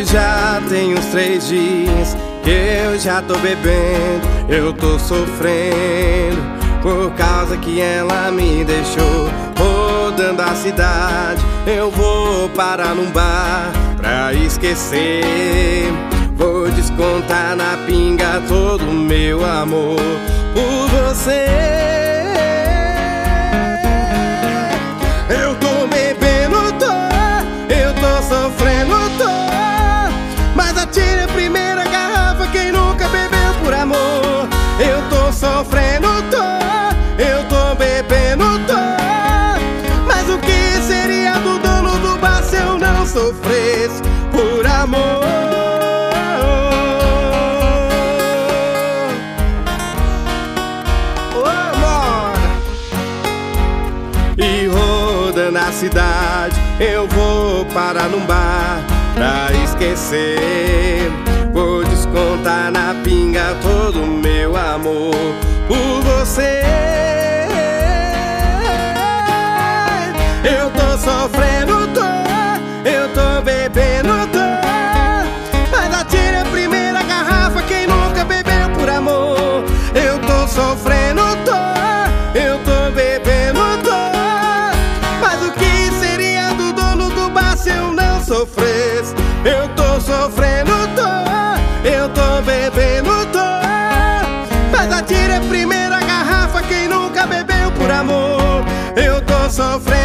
Já tem uns 3 dias que eu já tô bebendo. Eu tô sofrendo por causa que ela me deixou. Rodando a cidade, eu vou parar num bar pra esquecer. Vou descontar na pinga todo o meu amor por você. Eu tô bebendo, eu tô sofrendo, mas atire a primeira garrafa quem nunca bebeu por amor. Eu tô sofrendo, eu tô bebendo, mas o que seria do dono do bar se eu não sofresse por amor? E rodando a cidade, eu vou parar num bar pra esquecer. Vou descontar na pinga todo o meu amor por você. Eu tô sofrendo, eu tô bebendo, mas atire a primeira garrafa quem nunca bebeu por amor. Eu tô sofrendo, eu tô bebendo, mas o que seria do dono do bar se eu não sofresse? Eu tô sofrendo, eu tô bebendo, mas atire a primeira garrafa quem nunca bebeu por amor. Eu tô sofrendo.